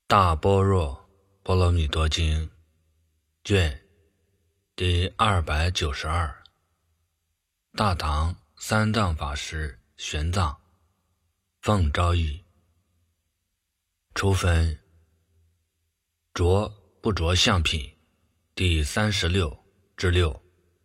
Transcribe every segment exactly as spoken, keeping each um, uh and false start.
大般若波罗蜜多经卷第二百九十二，大唐三藏法师玄奘奉诏译。初分着不着相品第三十六至六。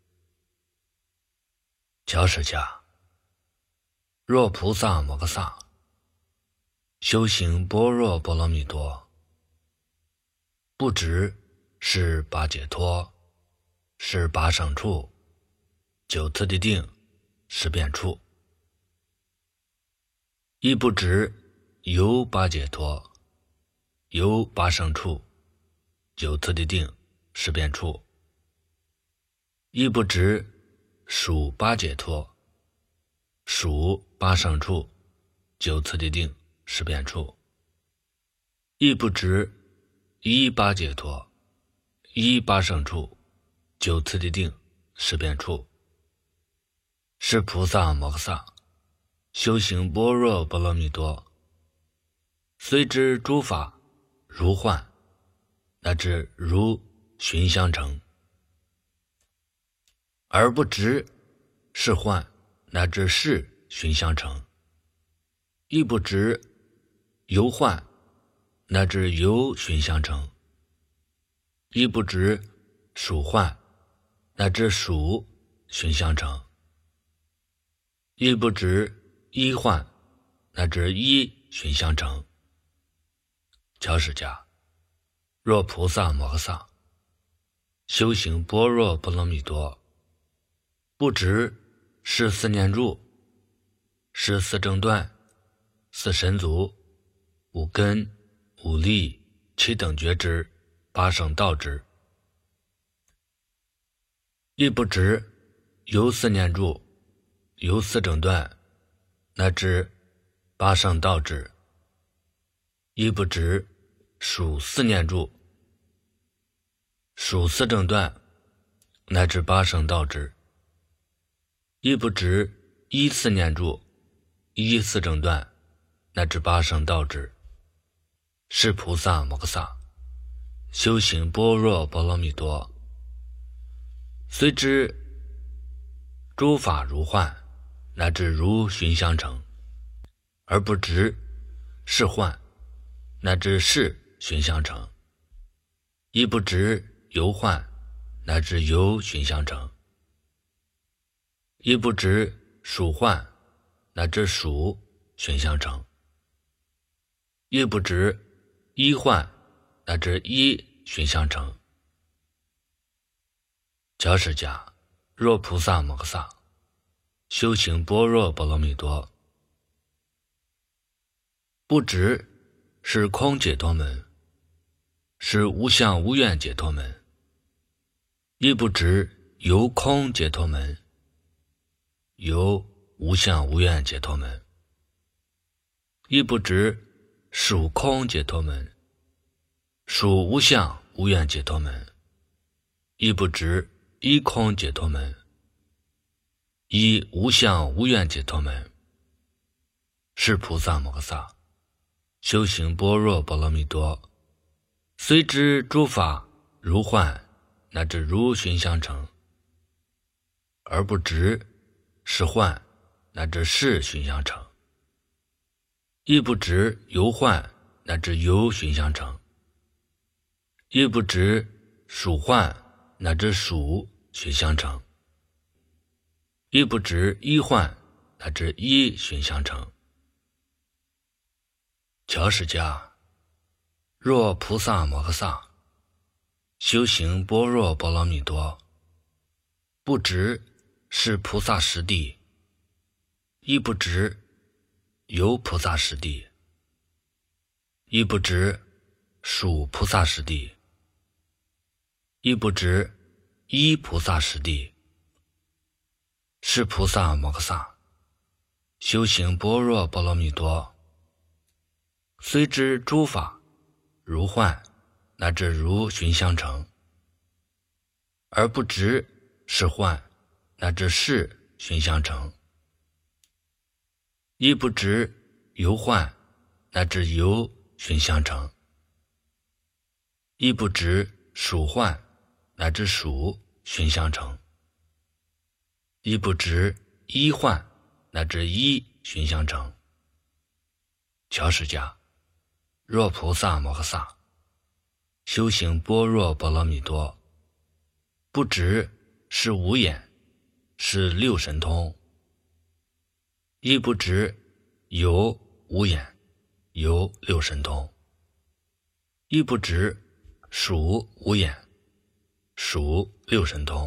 乔史家，若菩萨摩诃萨修行般若波罗蜜多，不只是八解脱，是八胜处，九次第定，十变处，亦不只由八解脱，由八胜处，九次第定，十变处，亦不只属八解脱，属八胜处，九次第定，十变处，亦不只依八解脱，依八胜处，九次第定，十变处，是菩萨摩诃萨修行般若波罗蜜多，虽知诸法如幻，乃至如寻相成，而不知是幻乃至是寻相成，亦不知由幻乃至由寻相成，亦不知属幻乃至属寻相成，亦不知依幻乃至依寻相成。乔史家，若菩萨摩诃萨修行般若波罗蜜多，不只是四念住，是四正断，四神足，五根，五力，七等觉支，八圣道支，亦不只由四念住，由四正断，乃至八圣道支，亦不只属四念住，属四正断，乃至八圣道支，亦不只依四念住，依四正断，乃至八圣道支，是菩萨摩诃萨修行般若波罗蜜多，虽知诸法如幻乃至如寻相成，而不知是幻乃至是寻相成，亦不知由幻乃至由寻相成，亦不知属幻乃至属寻相成，亦不知依幻乃至依寻相成。乔史家，若菩萨摩诃萨修行般若波罗蜜多，不只是空解脱门，是无相无愿解脱门，亦不只由空解脱门，由无相无愿解脱门，亦不只属空解脱门，属无相无愿解脱门，亦不只依空解脱门，依无相无愿解脱门，是菩萨摩诃萨修行般若波罗蜜多，虽知诸法如幻乃至如寻相成，而不知是幻乃至是寻相成，亦不知由幻乃至由寻相成，亦不知属幻乃至属寻相成，亦不知依幻乃至依寻相成。乔史家，若菩萨摩诃萨修行般若波罗蜜多，不只是菩萨实地，亦不只由菩萨实地，亦不只属菩萨实地，亦不只依菩萨实地，是菩萨摩诃萨修行般若波罗蜜多，虽知诸法如幻乃至如寻相成，而不知是幻乃至是寻相成，亦不知由幻乃至由寻相成， 亦不知属幻乃至属寻相成，亦不知一幻乃至一寻相成。乔释迦，若菩萨摩诃萨修行般若波罗蜜多，不知是无眼，是六神通，亦不知有无眼，有六神通，亦不知属无眼，属六神通，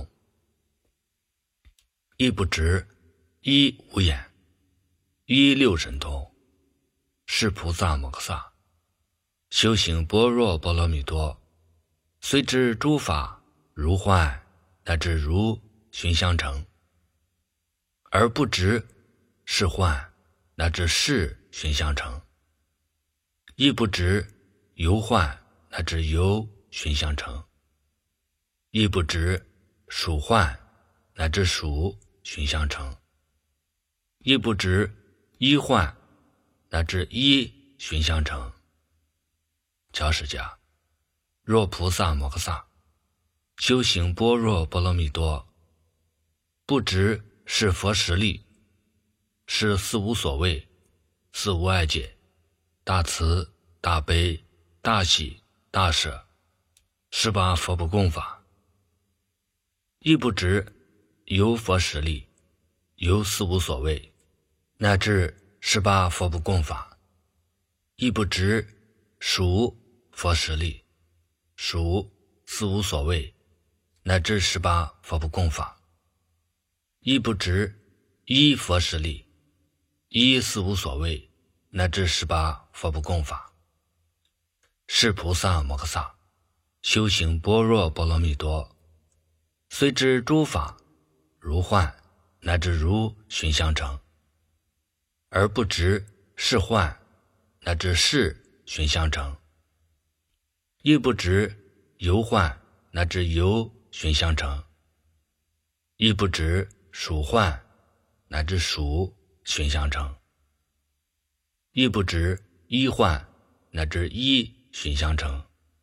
亦不知一无眼，一六神通。是菩萨摩诃萨修行般若波罗蜜多，虽知诸法如幻乃至如寻相成，而不知是幻乃至是寻相成，亦不知由幻乃至由寻相成，亦不知属幻乃至属寻相成，亦不知一幻乃至一寻相成。乔释迦，若菩萨摩诃萨修行般若波罗蜜多，不知是佛实力，是四无所谓，四无碍解，大慈大悲大喜大舍，十八佛不共法，亦不知由佛实力，由四无所谓，乃至十八佛不共法，亦不知属佛实力，属四无所谓，乃至十八佛不共法，亦不知一佛实力，一四无所谓，乃至十八佛不共法。是菩萨摩诃萨修行般若波罗蜜多，虽知诸法如幻乃至如寻相成，而不知是幻乃至是寻相成，亦不知由幻乃至由寻相成，亦不知属幻乃至属寻相成，亦不知一幻乃至一寻相成。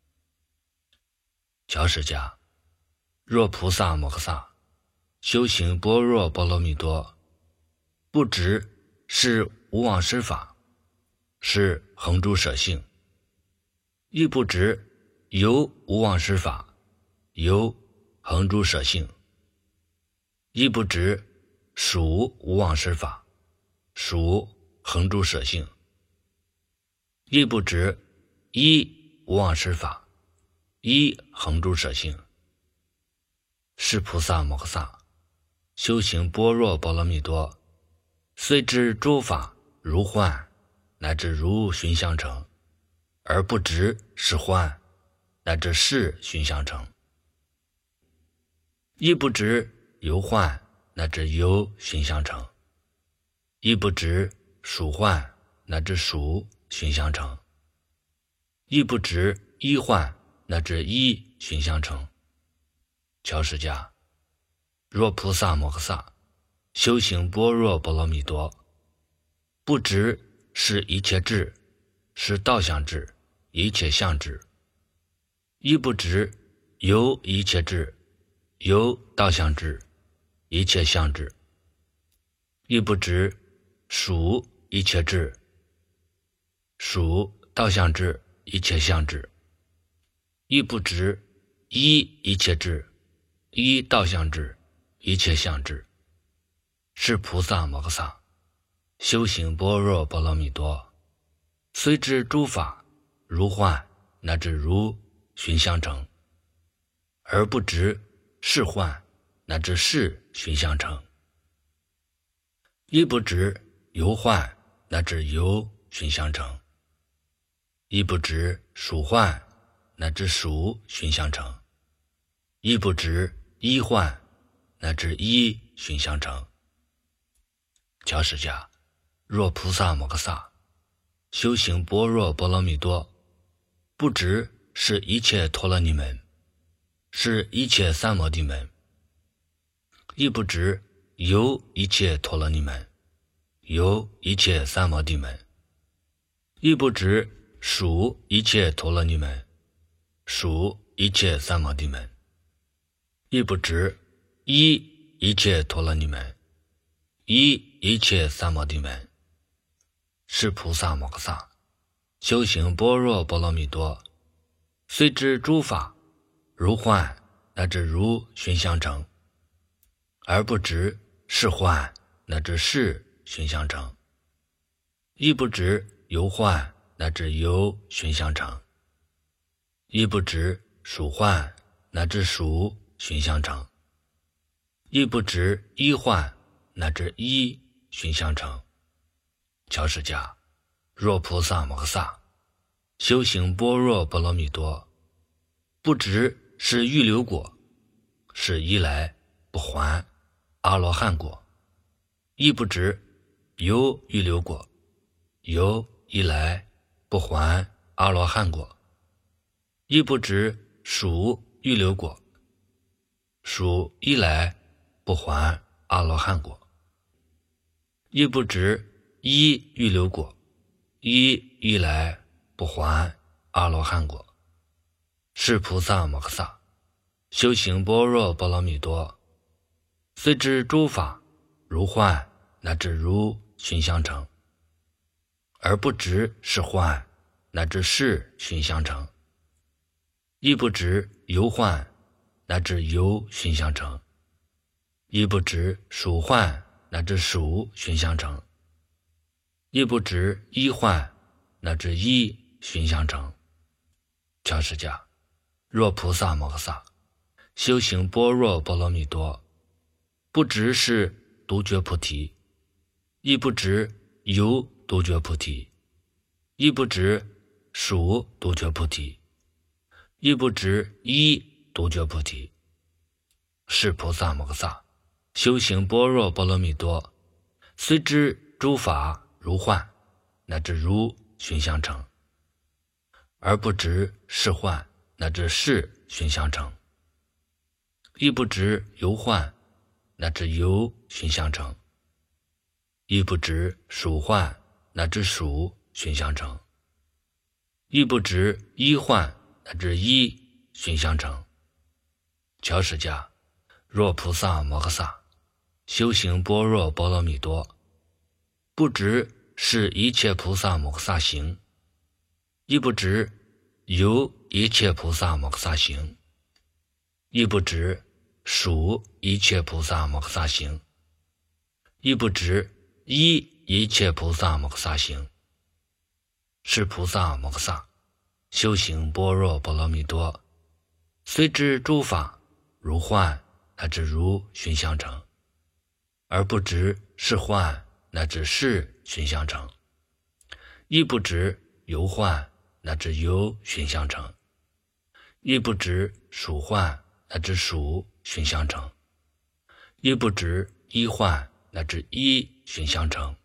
乔释迦，若菩萨摩诃萨修行般若波罗蜜多，不知是无妄施法，是恒诸舍性，亦不知由无妄施法，由恒诸舍性，亦不知属无妄施法，属恒诸舍性，亦不知一无妄施法，一恒诸舍性。是菩萨摩诃萨修行般若波罗蜜多，虽知诸法如幻乃至如寻相成，而不知是幻乃至是寻相成，亦不知由幻乃至由寻相成，亦不知属幻乃至属寻相成，亦不知一幻乃至一寻相成。乔释迦，若菩萨摩诃萨修行般若波罗蜜多，不知是一切智，是道相智，一切相智，亦不知由一切智，由道相智，一切相智，亦不知属一切智，属道相智，一切相智，亦不知一一切智，一道相智，一切相智。是菩萨摩诃萨修行般若波罗蜜多，虽知诸法如幻乃至如寻相成，而不知是幻乃至是寻相成，亦不知由幻乃至由寻相成，亦不知属幻乃至属寻相成，亦不知一幻乃至一寻相成。乔释迦，若菩萨摩诃萨修行般若波罗蜜多，不知是一切陀罗尼门，是一切三摩地门，亦不知由一切陀罗尼门，由一切三摩地门，亦不知属一切陀罗尼门， 属一切三摩地门，亦不知一一切陀罗尼门，一一切三摩地门，是菩萨摩诃萨修行般若波罗蜜多，虽知诸法如幻乃至如寻相成，而不知是幻乃至是寻相成，亦不知由幻乃至由寻相成，亦不知属幻乃至属寻相成，亦不知一幻乃至一寻相成。乔释迦，若菩萨摩诃萨修行般若波罗蜜多，不知是预流果，是一来不还阿罗汉果，亦不知由预流果，由一来不还阿罗汉果，亦不知属预流果，属一来不还阿罗汉果，亦不知一预流果，一一来不还阿罗汉果。是菩萨摩诃萨修行般若波罗蜜多，虽知诸法如幻乃至如寻相成，而不知是幻乃至是寻相成，亦不知由幻乃至由寻相成，亦不知属幻乃至属寻相成，亦不知一幻乃至一寻相成。乔释迦，若菩萨摩诃萨修行般若波罗蜜多，不知是独觉菩提，亦不知由独觉菩提，亦不知属独觉菩提，亦不知一独觉菩提。是菩萨摩诃萨修行般若波罗蜜多，虽知诸法如幻乃至如寻相成，而不知是幻乃至是寻相成，亦不知由幻乃至由寻相成，亦不知属幻乃至属寻相成，亦不知一幻乃至一寻相成。乔释迦，若菩萨摩诃萨修行般若波罗蜜多，不知是一切菩萨摩诃萨行，亦不知由一切菩萨摩诃萨行，亦不知属一切菩萨摩诃萨行，亦不知依一切菩萨摩诃萨行。是菩萨摩诃萨修行般若波罗蜜多，虽知诸法如幻乃至如寻相成，而不知是幻乃至是寻相成，亦不知由幻乃至由寻相成，亦不知属幻乃至属寻相成，亦不知一幻乃至一寻相成。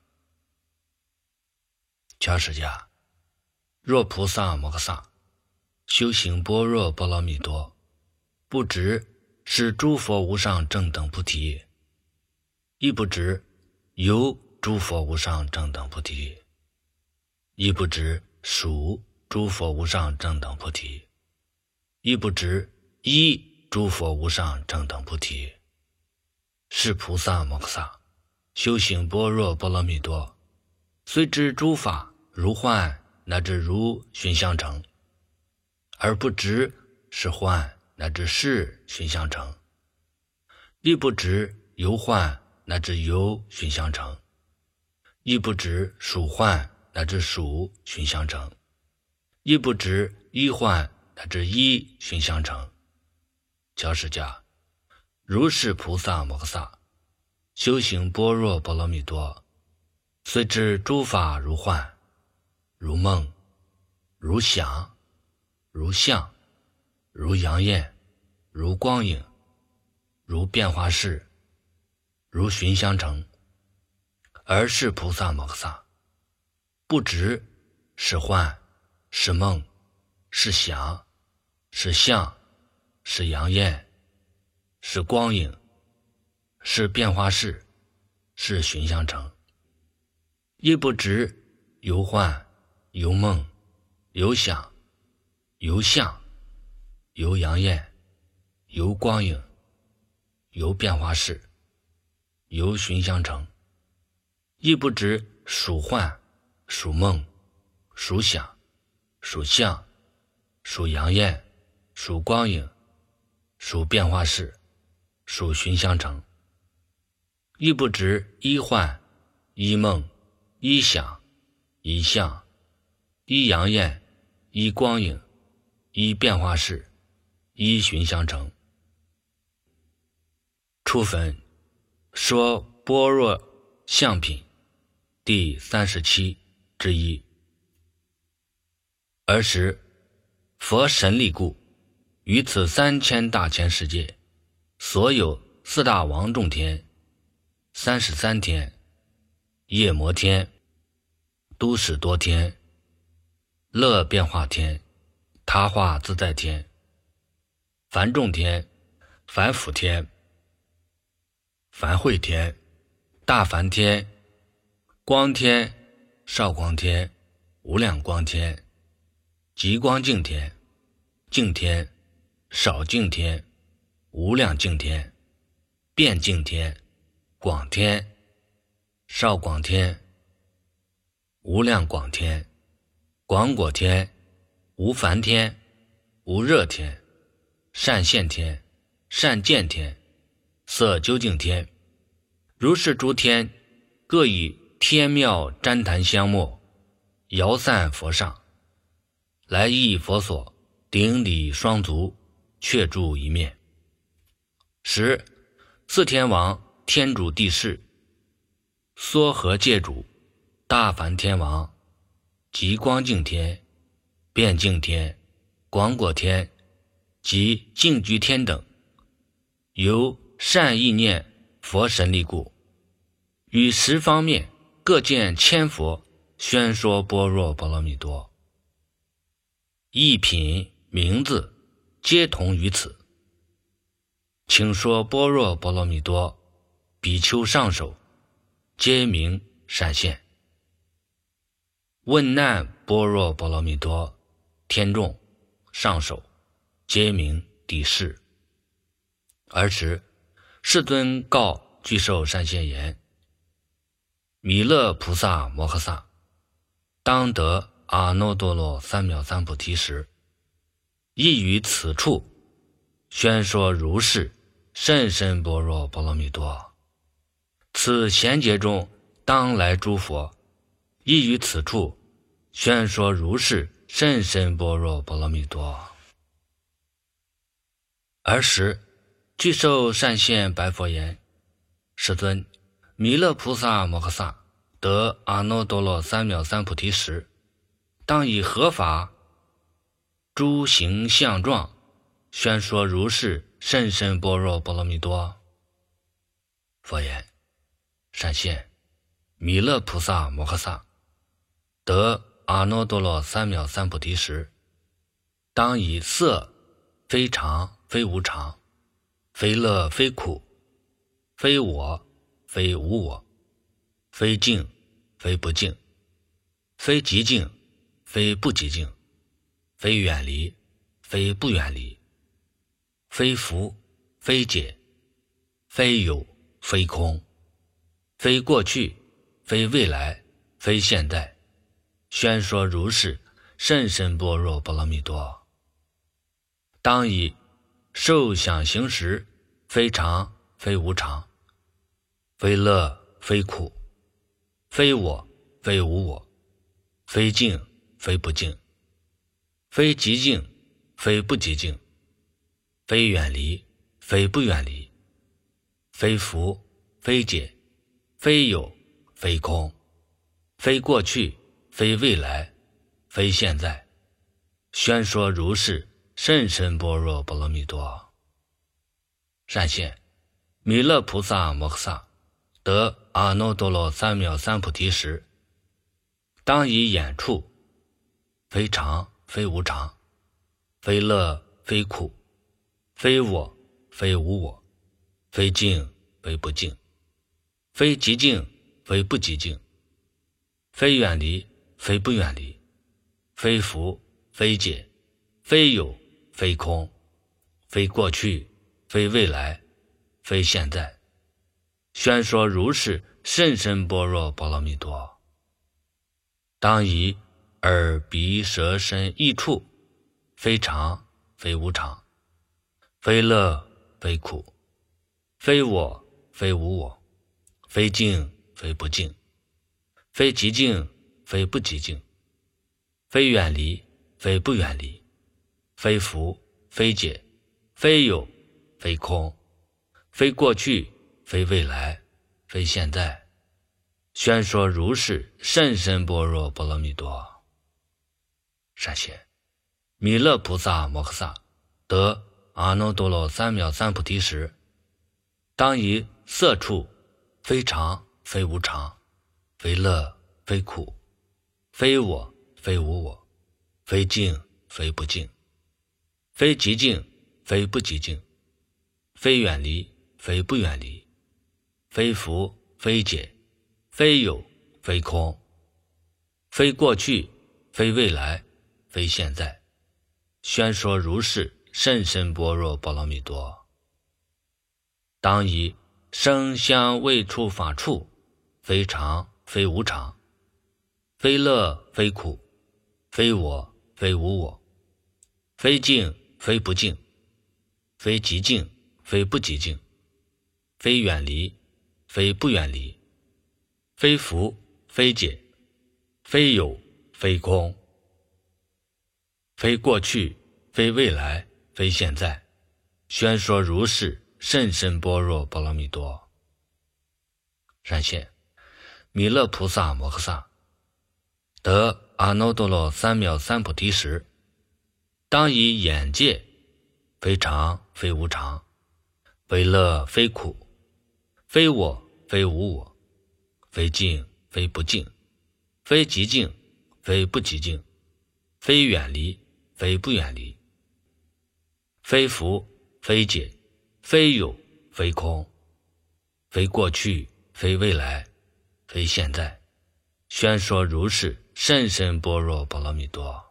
乔释迦，若菩萨摩诃萨修行般若波罗蜜多，不知是诸佛无上正等菩提，亦不知由诸佛无上正等菩提，亦不知属诸佛无上正等菩提，亦不知依诸佛无上正等菩提。是菩萨摩诃萨修行般若波罗蜜多，虽知诸法如幻乃至如寻相成，而不知是幻乃至是寻相成，亦不知由幻乃至由寻相成，亦不知属幻乃至属寻相成，亦不知一幻乃至一寻相成。乔释迦，如是菩萨摩诃萨修行般若波罗蜜多，虽知诸法如幻如梦如想如相如阳焰如光影如变化事如寻相成，而是菩萨摩诃萨不知是幻是梦是想是相是阳焰是光影是变化事是寻相成，亦不知由幻由梦由想由相由阳焰，由光影，由变化式，由寻相成，亦不知属幻、属梦、属想、属相、属阳焰、属光影、属变化式、属寻相成，亦不知一幻、一梦、一想、一相、一阳焰、一光影、一变化式、一寻相成。初分说般若相品第三十七之一。尔时佛神力故，于此三千大千世界，所有四大王众天、三十三天、夜摩天、都使多天、乐变化天、他化自在天、梵众天、梵辅天、梵会天、大梵天、光天、少光天、无量光天、极光净天、净天、少净天、无量净天、变净天、广天、少广天、无量广天、广果天、无梵天、无热天、善现天、善见天、色究竟天，如是诸天，各以天妙旃檀香末摇散佛上，来诣佛所，顶礼双足，却住一面。十四天王天主地势，缩合界主、大梵天王、极光净天、变净天、广果天及净居天等，由善意念佛神力故，于十方面各见千佛宣说般若波罗蜜多，一品名字皆同于此。请说般若波罗蜜多，比丘上首皆名闪现。问难般若波罗蜜多，天众上首皆名底士。尔时世尊告具寿善现言：弥勒菩萨摩诃萨当得阿耨多罗三藐三菩提时，亦于此处宣说如是甚深般若波罗蜜多。此贤劫中当来诸佛，亦于此处宣说如是甚深般若波罗蜜多。尔时具寿善现白佛言：世尊，弥勒菩萨摩诃萨得阿耨多罗三藐三菩提时，当以何法诸行相状宣说如是甚深般若波罗蜜多？佛言：善现，弥勒菩萨摩诃萨得阿耨多罗三藐三菩提时，当以色非常非无常，非乐非苦，非我非无我，非净非不净，非极净非不极净，非远离非不远离，非福非解，非有非空，非过去非未来非现在，宣说如是甚深般若波罗蜜多。当以受想行识非常非无常，非乐非苦，非我非无我，非净非不净，非极净非不极净，非远离非不远离，非福非解，非有非空，非过去非未来非现在，宣说如是甚深般若波罗蜜多。善现，弥勒菩萨摩诃萨得阿耨多罗三藐三菩提时，当以眼处非常非无常，非乐非苦，非我非无我，非净非不净，非极净非不极净，非远离非不远离，非福非解，非有非空， 非过去，非未来，非现在，宣说如是甚深般若波罗蜜多。当以耳鼻舌身意处，非常非无常，非乐非苦，非我非无我，非净非不净，非极净非不极净，非远离非不远离，非福非解，非有非空，非过去非未来，非现在，宣说如是甚深般若波罗蜜多。善贤，弥勒菩萨摩诃萨得阿耨多罗三藐三菩提时，当以色处非常非无常，非乐非苦，非我非无我，非净非不净，非极净非不极净，非远离非不远离，非福非解，非有非空，非过去非未来，非现在，宣说如是甚深般若波罗蜜多。当以声香味触法处，非常非无常，非乐非苦，非我非无我，非净非不净，非极净非不极净，非远离非不远离，非福非解，非有非空，非过去非未来，非现在，宣说如是甚深般若波罗蜜多。善贤，弥勒菩萨摩诃萨得阿耨多罗三藐三菩提时，当以眼界非常非无常，非乐非苦，非我非无我，非净非不净，非极净非不极净，非远离非不远离，非福非解，非有非空，非过去非未来，非现在，宣说如是甚深般若波罗蜜多。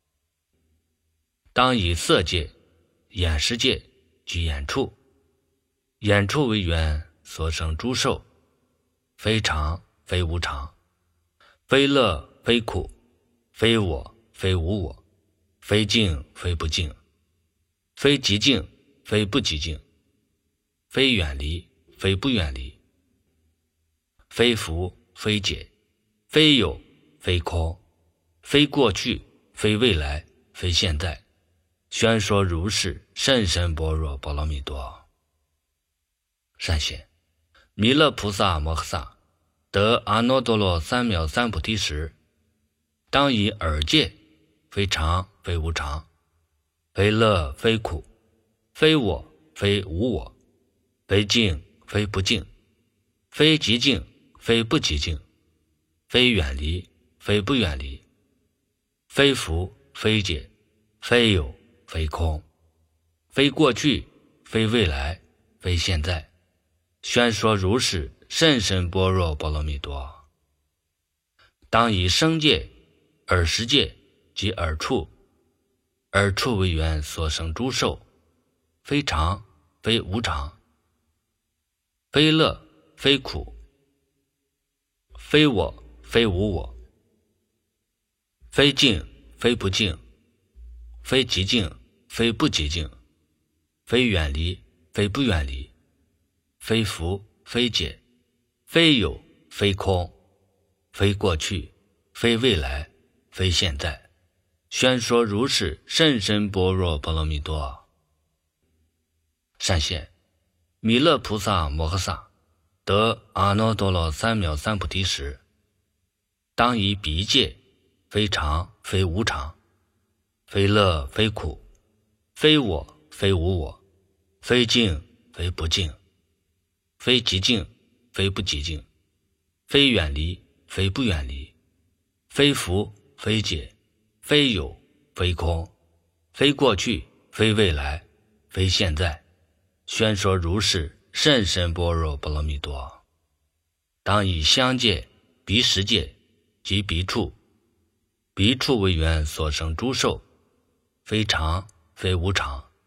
当以色界、眼识界及眼处，眼处为缘所生诸受，非常非无常，非乐非苦，非我非无我，非净非不净，非极净非不极净，非远离非不远离，非福非解，非有非空，非过去非未来，非现在，宣说如是甚深般若波罗蜜多。善贤，弥勒菩萨摩诃萨得阿耨多罗三藐三菩提时，当以耳界非常非无常，非乐非苦，非我非无我，非净非不净，非极净非不极净，非远离非不远离，非福非解，非有非空，非过去非未来，非现在，宣说如是甚深般若波罗蜜多。当以声界、耳识界及耳处，耳处为缘所生诸受，非常非无常，非乐非苦，非我非无我，非净非不净，非极净非不极净，非远离非不远离，非福非解，非有非空，非过去非未来，非现在，宣说如是甚深般若波罗蜜多。善贤，弥勒菩萨摩诃萨得阿耨多罗三藐三菩提时，当以鼻界非常非无常，非乐非苦，非我非无我，非净非不净，非极净非不极净，非远离非不远离，非福非解，非有非空，非过去非未来，非现在，宣说如是甚深般若波罗蜜多。当以香界、鼻识界及鼻处，鼻处为缘所生诸受，非常非无常，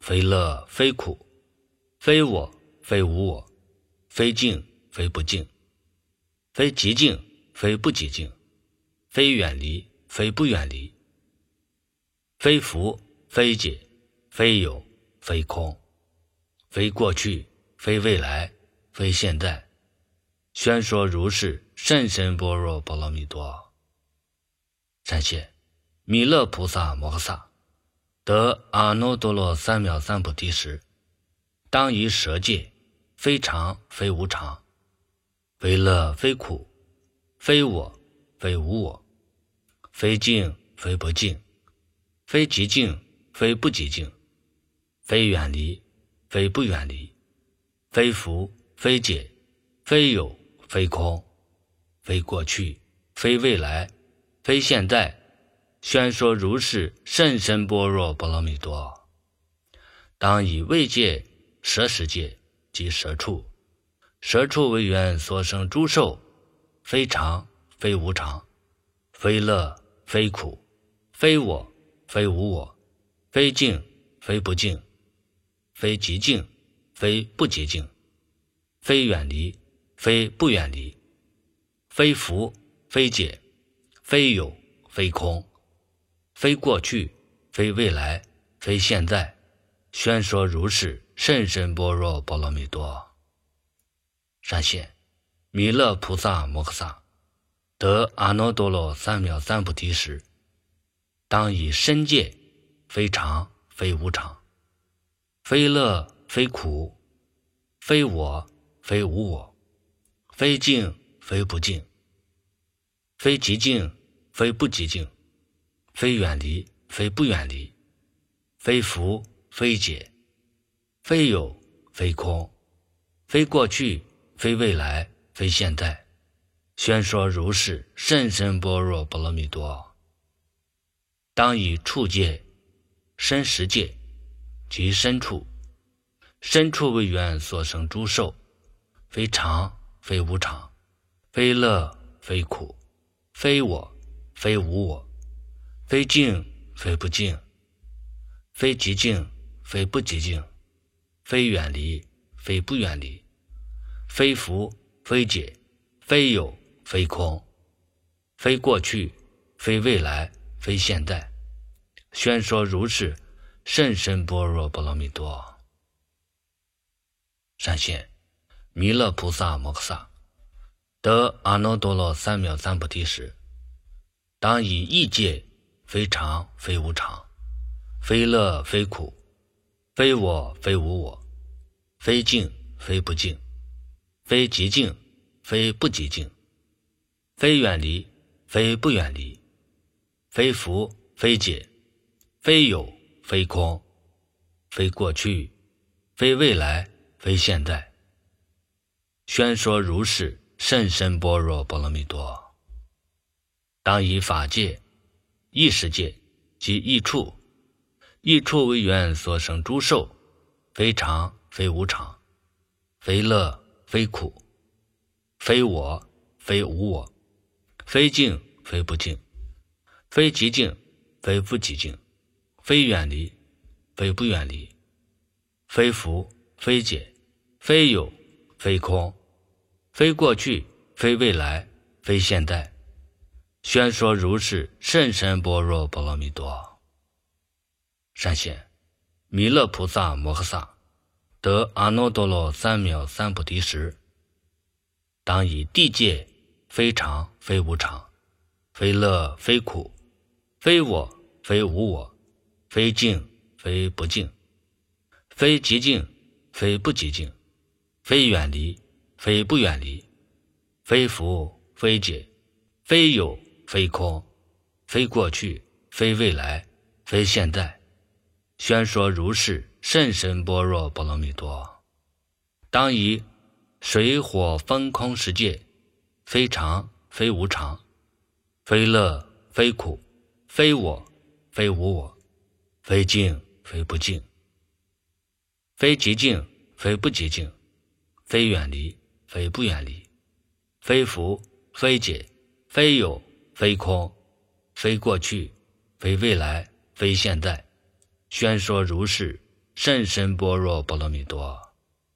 非乐非苦，非我非无我，非静非不静，非极静非不极静，非远离非不远离，非福非解，非有非空，非过去非未来，非现在。宣说如是甚深般若波罗蜜多。善谢弥勒菩萨摩诃萨得阿耨多罗三藐三菩提时，当以舍戒，非常非无常，非乐非苦，非我非无我，非静非不静，非极静非不极静，非远离非不远离，非福非解，非有非空，非过去非未来，非现在。宣说如是甚深般若波罗蜜多。当以位界、舍世界及舍处，舍处为缘所生诸受，非常非无常，非乐非苦，非我非无我，非静非不静，非极静非不极静，非远离非不远离，非福非解，非有非空，非过去非未来，非现在。宣说如是甚深般若波罗蜜多。善现弥勒菩萨摩诃萨得阿耨多罗三藐三菩提时，当以身戒，非常非无常，非乐非苦，非我非无我，非静非不静，非极静非不极静，非远离非不远离，非福非解，非有非空，非过去非未来，非现在。宣说如是甚深般若波罗蜜多。当以处界、身识界及身处，身处为缘所生诸受，非常非无常，非乐非苦，非我非无我，非静非不静，非极静非不极静，非远离非不远离，非福非解，非有非空，非过去非未来，非现在。宣说如是甚深般若波罗蜜多。善现弥勒菩萨摩诃萨得阿耨多罗三藐三菩提时，当以意界，非常非无常，非乐非苦，非我非无我，非静非不静，非极静非不极静，非远离非不远离，非福非解，非有非空，非过去非未来，非现在。宣说如是甚深般若波罗蜜多。当以法界、意识界及意处，意处为缘所生诸受，非常非无常，非乐非苦，非我非无我，非静非不静，非极静非不极静，非远离非不远离，非福非解，非有非空，非过去非未来，非现在。宣说如是甚深般若波罗蜜多。善现弥勒菩萨摩诃萨得阿耨多罗三藐三菩提时，当以地界，非常非无常，非乐非苦，非我非无我，非静非不静，非极静非不极静，非远离非不远离，非福非解，非有非空，非过去非未来，非现在。宣说如是甚深般若波罗蜜多。当以水火风空十界，非常非无常，非乐非苦，非我非无我，非静非不静，非极静非不极静，非远离非不远离，非福非解，非有非空，非过去非未来，非现在。宣说如是甚深般若波罗蜜多。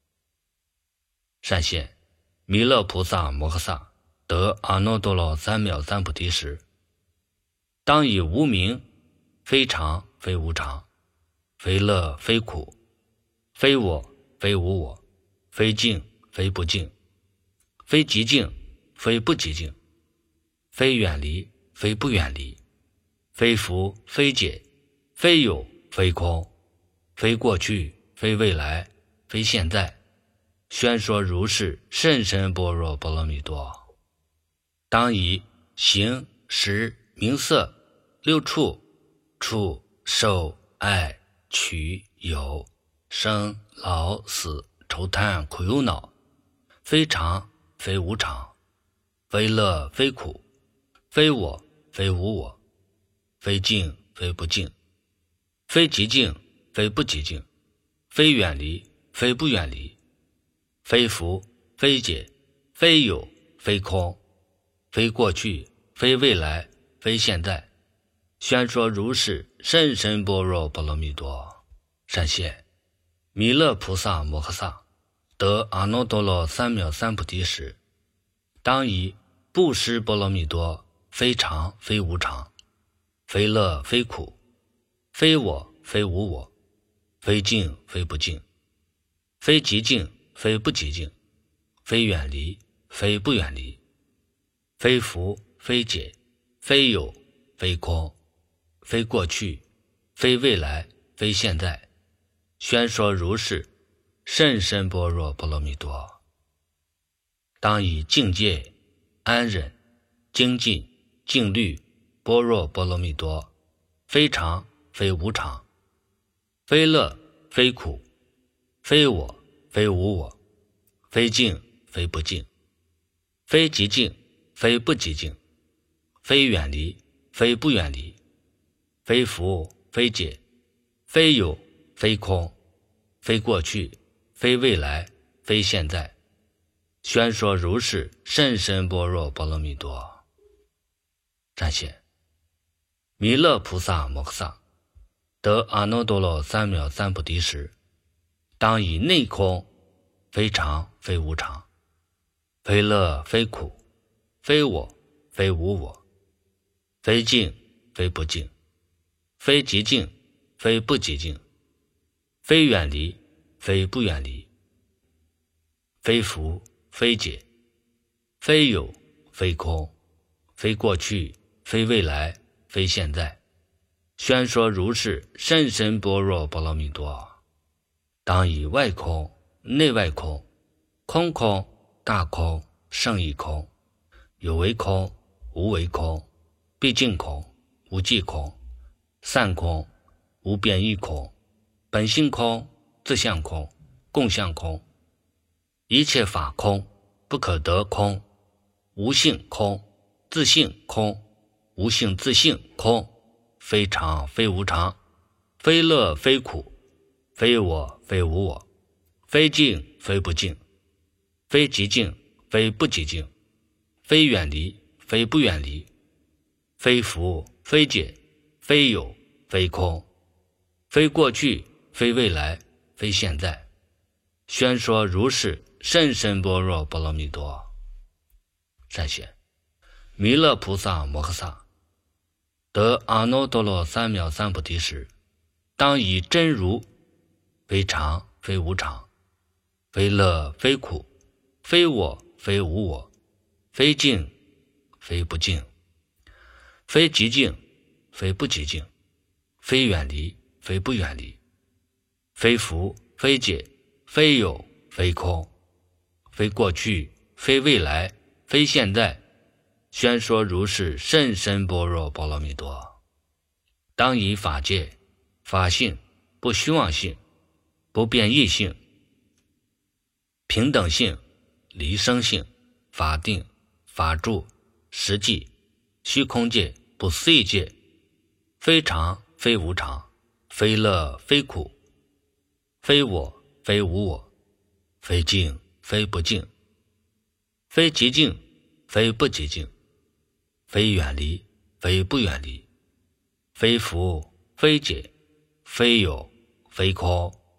善现弥勒菩萨摩诃萨得阿耨多罗三藐三菩提时，当以无明，非常非无常，非乐非苦，非我非无我，非净非不净，非极净非不极净，非远离非不远离，非福非解，非有非空，非过去非未来，非现在，宣说如是甚深般若波罗蜜多。当以形识名色六处触受爱取有生老死愁贪苦忧恼，非常非无常，非乐非苦，非我非无我，非净非不净，非极净非不极净，非远离非不远离，非福非解，非有非空，非过去非未来，非现在，宣说如是甚深般若波罗蜜多。善现弥勒菩萨摩诃萨得阿耨多罗三藐三菩提时，当以布施波罗蜜多，非常非无常，非乐非苦，非我非无我，非净非不净，非极净非不极净，非远离非不远离，非福非解，非有非空，非过去非未来，非现在，宣说如是甚深般若波罗蜜多。当以境界安忍精进静虑般若波罗蜜多，非常非无常，非乐非苦，非我非无我，非净非不净，非极净非不极净，非远离非不远离，非福非解，非有非空，非过去非未来，非现在，宣说如是甚深般若波罗蜜多。善现弥勒菩萨摩诃萨得阿耨多罗三藐三菩提时，当以内空，非常非无常，非乐非苦，非我非无我，非净非不净，非极净非不极净，非远离非不远离，非福非解，非有非空，非过去非未来，非现在，宣说如是甚深般若波罗蜜多。当以外空内外空空空大空胜义空有为空无为空毕竟空无际空散空无变异空本性空自相空共相空一切法空不可得空无性空自性空无性自性空非常非无常非乐非苦非我非无我非净非不净非极净非不极净非远离非不远离非福非解非有非空非过去非未来非现在，宣说如是甚深般若波罗蜜多。善现弥勒菩萨摩诃萨得阿耨多罗三藐三菩提时，当以真如非常非无常，非乐非苦，非我非无我，非净非不净，非极净非不极净，非远离非不远离，非福非解，非有非空，非过去非未来，非现在，宣说如是甚深般若波罗蜜多。当以法界法性不虚妄性不变异性平等性离生性法定法住实际虚空界不思议界非常非无常非乐非苦非我非无我非净非不净非极净非不极净非远离非不远离非福非解非有非空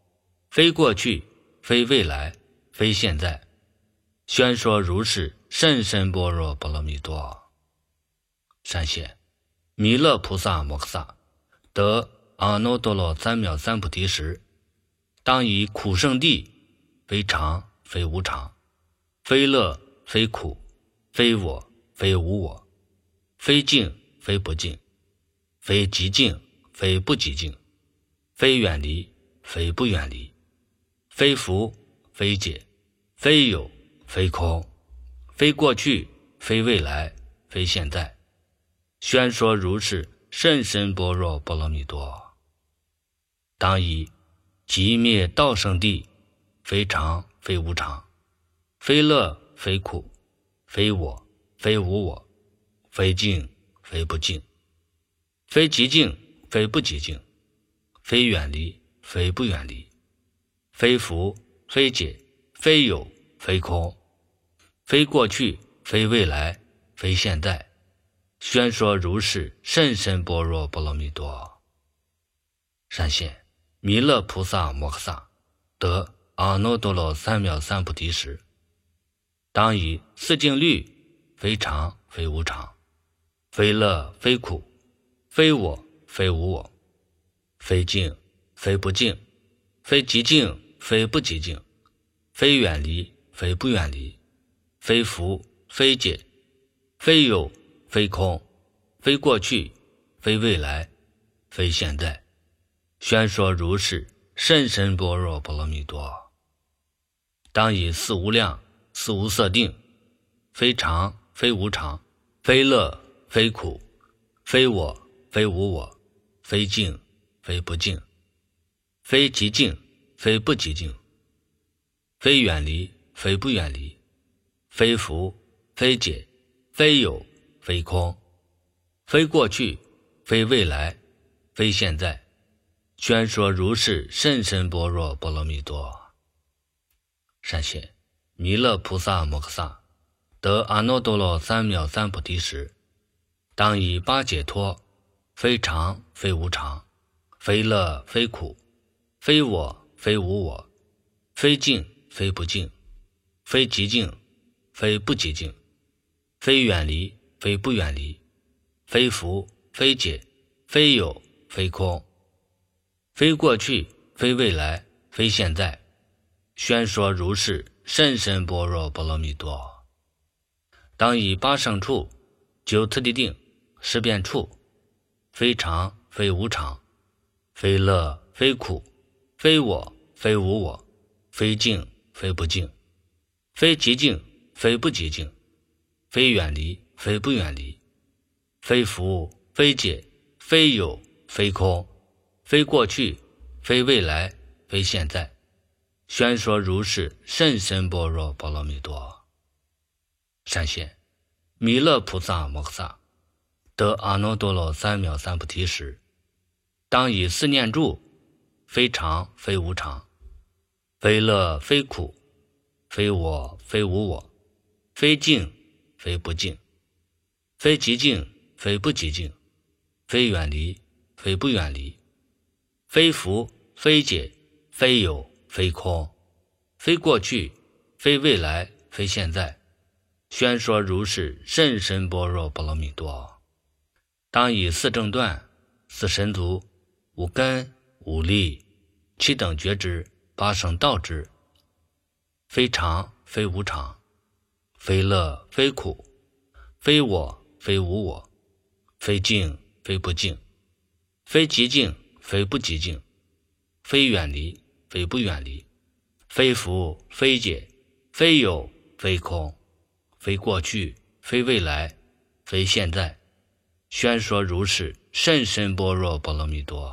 非过去，非未来，非现在，宣说如是甚深般若波罗蜜多。善现弥勒菩萨摩诃萨得阿耨多罗三藐三菩提时，当以苦圣地，非常非无常，非乐非苦，非我非无我，非净非不净，非极净非不极净，非远离非不远离，非福非解，非有非空，非过去非未来，非现在，宣说如是甚深般若波罗蜜多。当以极灭道圣地，非常非无常，非乐非苦，非我非无我，非净非不净，非极净非不极净，非远离非不远离，非福非解，非有非空，非过去非未来，非现在，宣说如是甚深般若波罗蜜多。善现弥勒菩萨摩诃萨得阿耨多罗三藐三菩提时，当以四静虑，非常非无常，非乐非苦，非我非无我，非净非不净，非极净非不极净，非远离非不远离，非福非解，非有非空，非过去非未来，非现在，宣说如是甚深般若波罗蜜多。当以四无量四无色定，非常非无常，非乐非苦，非我非无我，非净非不净，非极净非不极净，非远离非不远离，非福非解，非有非空，非过去非未来，非现在，宣说如是甚深般若波罗蜜多。善现弥勒菩萨摩诃萨得阿耨多罗三藐三菩提时，当以八解脱，非常非无常，非乐非苦，非我非无我，非净非不净，非极净非不极净，非远离非不远离，非福非解，非有非空，非过去非未来，非现在，宣说如是甚深般若波罗蜜多。当以八圣处九次第定十遍处，非常非无常，非乐非苦，非我非无我，非净非不净，非极净非不极净，非远离非不远离，非福非解，非有非空，非过去非未来，非现在，宣说如是甚深般若波罗蜜多。善现弥勒菩萨摩诃萨得阿耨多罗三藐三菩提时，当以四念住，非常非无常，非乐非苦，非我非无我，非净非不净，非极净非不极净，非远离非不远离，非福非解，非有非空，非过去非未来，非现在，宣说如是甚深般若波罗蜜多。当以四正断四神足五根五力七等觉知八圣道之，非常非无常，非乐非苦，非我非无我，非净非不净，非极净非不极净，非远离非不远离，非福非解，非有非空，非过去非未来，非现在，宣说如是甚深般若波罗蜜多。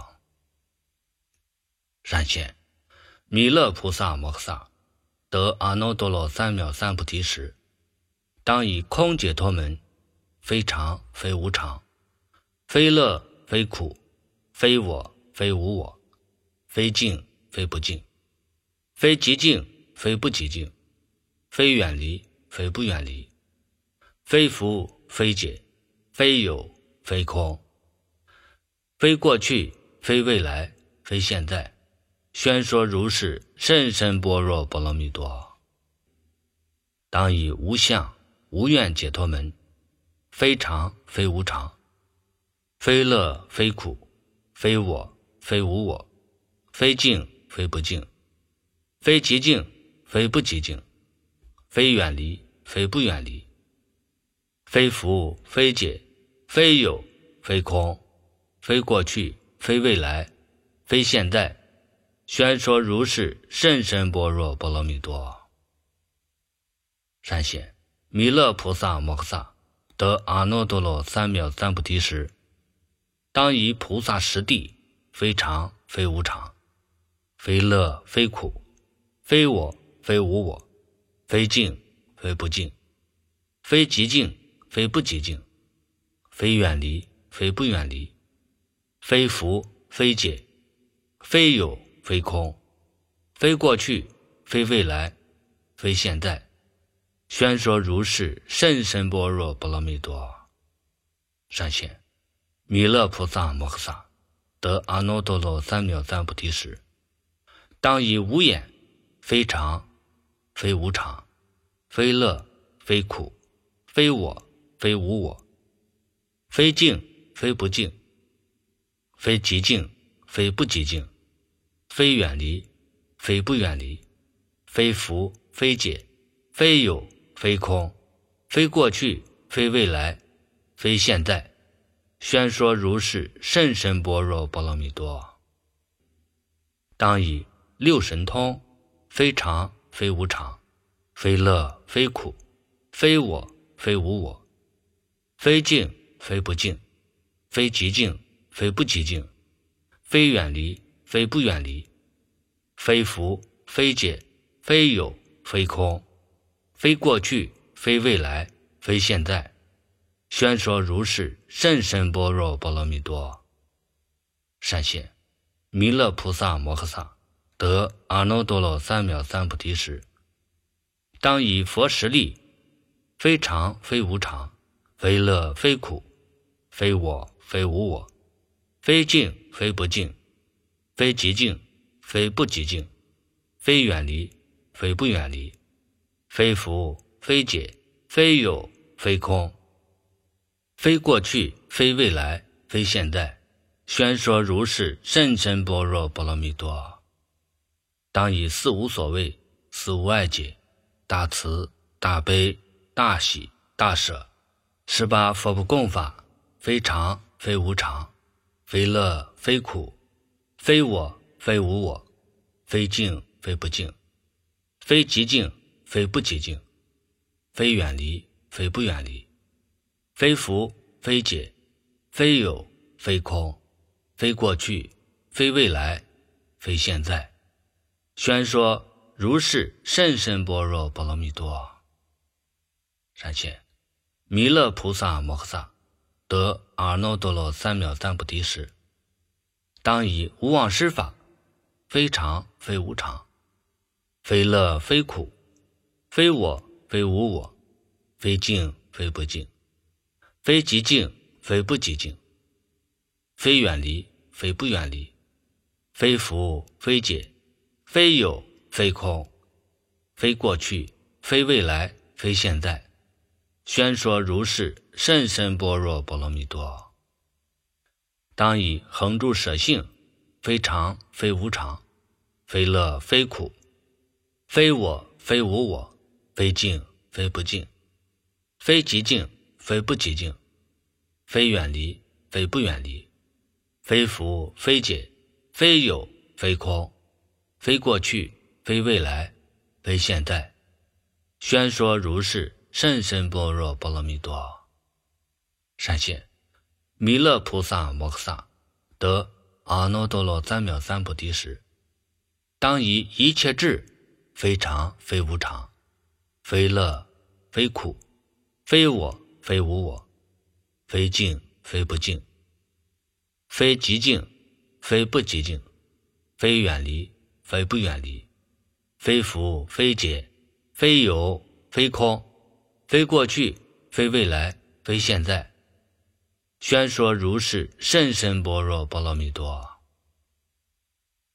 善现弥勒菩萨摩诃萨得阿耨多罗三藐三菩提时，当以空解脱门，非常非无常，非乐非苦，非我非无我，非净非不净，非极净非不极净，非远离非不远离，非福非解，非有非空，非过去非未来，非现在， 宣说如是甚深般若波罗蜜多。当以无相无愿解脱门，非常非无常，非乐非苦，非我非无我，非净非不净，非极净非不极净，非远离非不远离，非福非解，非有非空，非过去非未来，非现在，宣说如是甚深般若波罗蜜多。善显弥勒菩萨摩诃萨得阿耨多罗三藐三菩提时，当以菩萨实地，非常非无常，非乐非苦，非我非无我，非净非不净，非极净非不极净，非远离非不远离，非福非解，非有非空，非过去非未来，非现在，宣说如是甚深般若波罗蜜多。善显弥勒菩萨摩诃萨得阿耨多罗三藐三菩提时，当以无眼，非常非无常，非乐非苦，非我非无我，非净非不净，非极净非不极净，非远离非不远离，非福非解，非有非空，非过去非未来，非现在，宣说如是甚深般若波罗蜜多。当以六神通，非常非无常，非乐非苦，非我非无我，非净非不净，非极净非不极净，非远离非不远离，非福非解，非有非空，非过去非未来，非现在，宣说如是甚深般若波罗蜜多。善显弥勒菩萨摩诃萨得阿耨多罗三藐三菩提时，当以佛实力，非常非无常，非乐非苦，非我非无我，非净非不净，非极净非不极净，非远离非不远离，非福非解，非有非空，非过去非未来，非现在，宣说如是甚深般若波罗蜜多。当以四无所谓，四无碍解，大慈大悲大喜大舍，十八佛不共法，非常非无常，非乐非苦，非我非无我，非净非不净，非极净非不极净，非远离非不远离，非福非解，非有非空，非过去非未来，非现在，宣说如是甚深般若波罗蜜多。善显弥勒菩萨摩诃萨得阿耨多罗三藐三菩提时，当以无妄施法，非常非无常，非乐非苦，非我非无我，非净非不净，非极净非不极净，非远离非不远离，非福非解，非有非空，非过去非未来，非现在，宣说如是甚深般若波罗蜜多。当以恒住舍性，非常非无常，非乐非苦，非我非无我，非净非不净，非极净非不极净，非远离非不远离，非福非解，非有非空，非过去非未来，非现在，宣说如是甚深般若波罗蜜多。善显弥勒菩萨摩诃萨得阿耨多罗三藐三菩提时，当以一切智，非常非无常，非乐非苦，非我非无我，非净非不净，非极净非不极净，非远离非不远离，非福非解，非有非空，非过去非未来，非现在，宣说如是甚深般若波罗蜜多。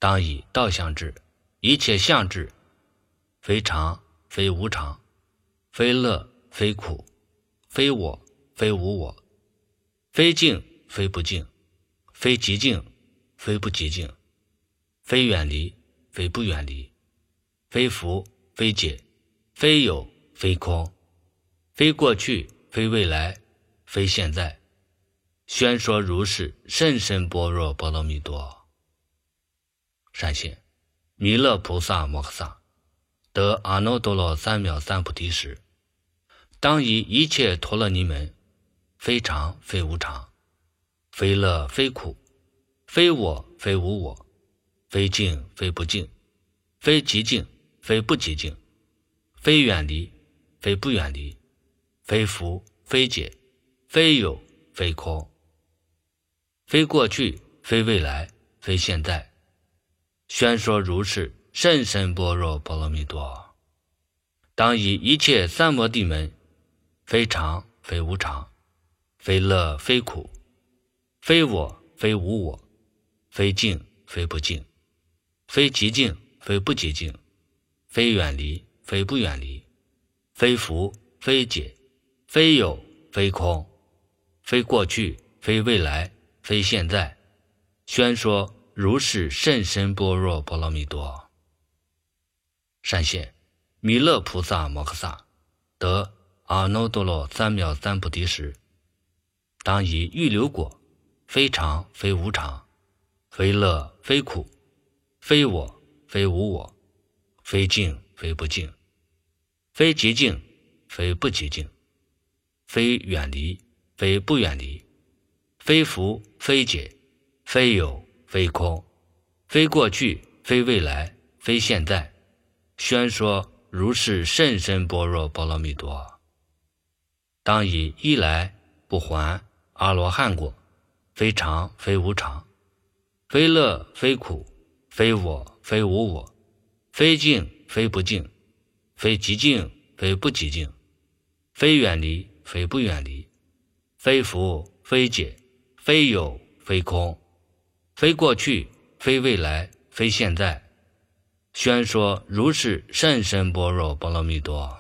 当以道相之，一切相之，非常非无常，非乐非苦，非我非无我，非静非不静，非极静非不极静，非远离非不远离，非福非解，非有非空，非过去非未来，非现在，宣说如是甚深般若波罗蜜多。善现弥勒菩萨摩诃萨得阿耨多罗三藐三菩提时，当以一切陀罗尼门，非常非无常，非乐非苦，非我非无我，非静非不静，非极静非不极静，非远离非不远离，非福非解，非有非空，非过去非未来，非现在，宣说如是甚深般若波罗蜜多。当以一切三摩地门，非常非无常，非乐非苦，非我非无我，非静非不静，非极静非不极静，非远离非不远离，非福非解，非有非空，非过去非未来，非现在，宣说如是甚深般若波罗蜜多。善现弥勒菩萨摩诃萨得阿耨多罗三藐三菩提时，当以预流果，非常非无常，非乐非苦，非我非无我，非静非不静，非极静非不极静，非远离非不远离，非福非解，非有非空，非过去非未来，非现在，宣说如是甚深般若波罗蜜多。当以一来不还阿罗汉果，非常非无常，非乐非苦，非我非无我，非静非不静，非极静非不极静，非远离非不远离，非福非解，非有非空，非过去非未来，非现在，宣说如是甚深般若波罗蜜多。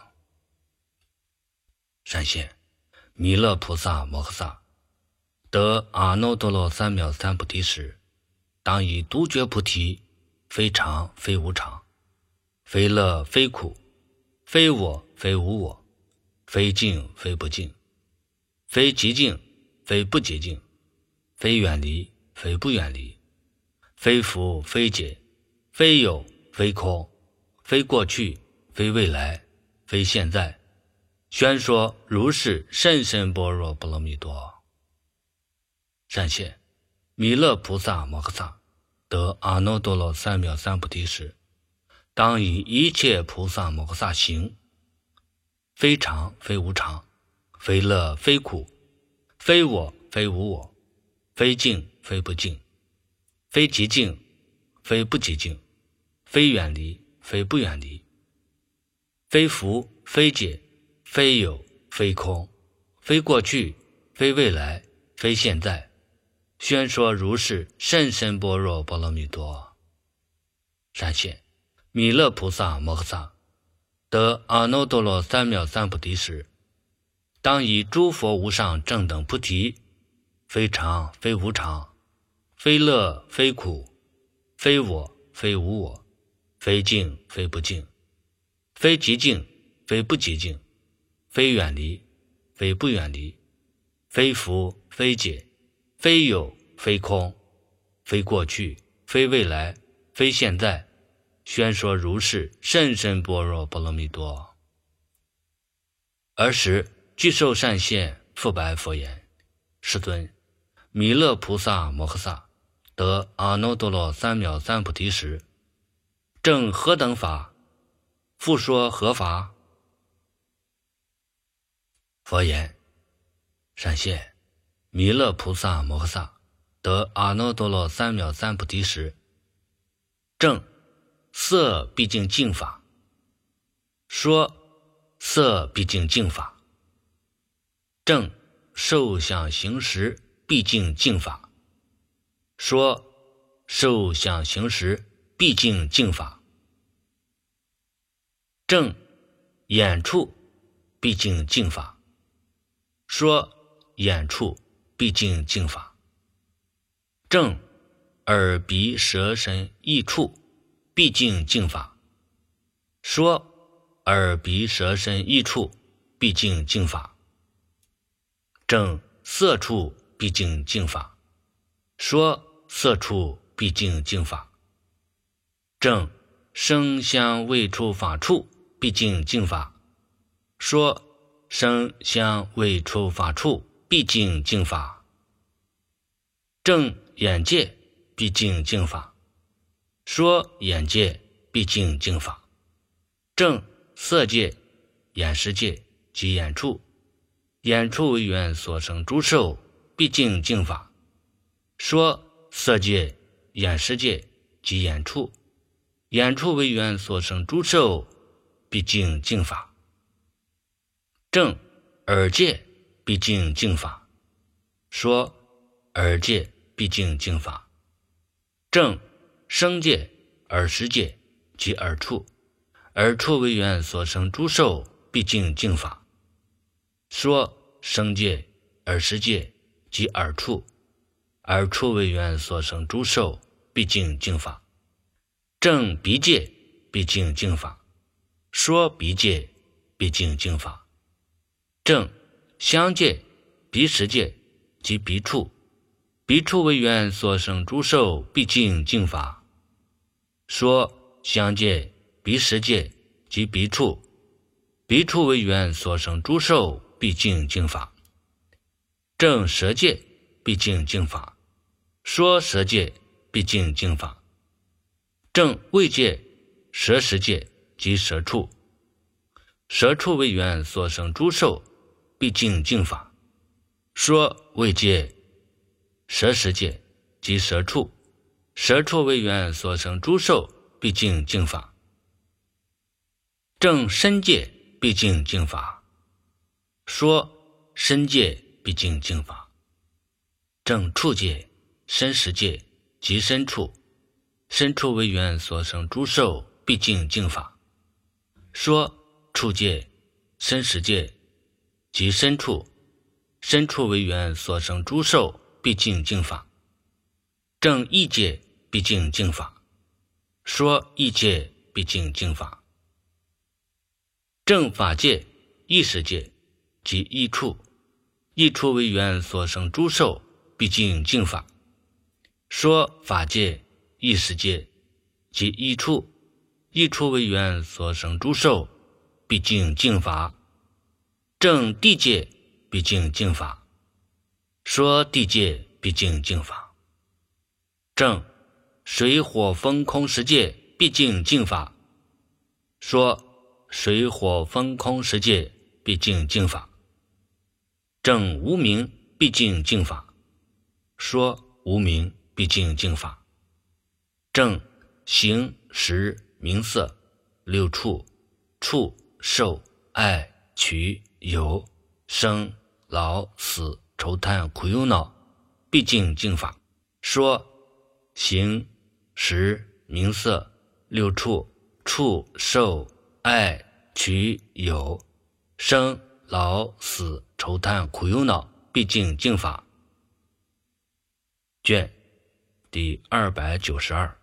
善现弥勒菩萨摩诃萨得阿耨多罗三藐三菩提时，当以独觉菩提，非常非无常，非乐非苦，非我非无我，非静非不静，非极静非不极静，非远离非不远离，非福非解，非有非空，非过去非未来，非现在，宣说如是甚深般若波罗蜜多。善现弥勒菩萨摩诃萨得阿耨多罗三藐三菩提时，当以一切菩萨摩诃萨行，非常非无常，非乐非苦，非我非无我，非静非不静，非极静非不极静，非远离非不远离，非福非解，非有非空，非过去非未来，非现在，宣说如是甚深般若波罗蜜多。善现弥勒菩萨摩诃萨得阿耨多罗三藐三菩提时，当以诸佛无上正等菩提，非常非无常，非乐非苦，非我非无我，非静非不静，非极静非不极静，非远离非不远离，非福非解，非有非空，非过去非未来，非现在，宣说如是甚深般若波罗蜜多。尔时具受善现复白佛言：世尊，弥勒菩萨摩诃萨得阿耨多罗三藐三菩提时，证何等法？复说何法？佛言：善现弥勒菩萨摩诃萨得阿耨多罗三藐三菩提时，证色毕竟净法，说色毕竟净法，证受想行识毕竟净法，说受想行识必经净法。正眼处必经净法，说眼处必经净法。正耳鼻舌身意处必经净法，说耳鼻舌身意处必经净法。正色处必经净法，说色处必经净法。正声香味触法处必经净法，说声香味触法处必经净法。正眼界必经净法，说眼界必经净法。正色界、眼识界及眼处，眼处为缘所生诸受必经净法，说色界、眼识界及眼处，眼处为缘所生诸受必经净法。正耳界必经净法，说耳界必经净法。正声界、耳识界及耳处，耳处为缘所生诸受必经净法，说声界、耳识界及耳处，耳处为缘所生诸受必经净法。正鼻界必经净法，说鼻界必经净法。正香界、鼻识界及鼻处，鼻处为缘所生诸受必经净法，说香界、鼻识界及鼻处，鼻处为缘所生诸受必经净法。正舌界必经净法，说舌界必经净法。正味界、舌识界及舌处，舌处为缘所生诸受必经净法，说味界、舌识界及舌处，舌处为缘所生诸受必经净法。正身界必经净法，说身界必经净法。正触界、身识界及身处，身处为缘所生诸受必经净法，说触界、身识界及身处，身处为缘所生诸受必经净法。正意界必经净法，说意界必经净法。正法界、意识界及意处，意处为缘所生诸受必经净法，说法界、意识界及意处，意处为缘所生诸受必经净法。正地界必经净法，说地界必经净法。正水火风空十界必经净法，说水火风空十界必经净法。正无明必经净法，说无明必经净法。正形识名色六处触受爱取有生老死愁贪苦忧恼必经净法，说形识名色六处触受爱取有生老死愁贪苦忧恼必经净法。卷第二百九十二。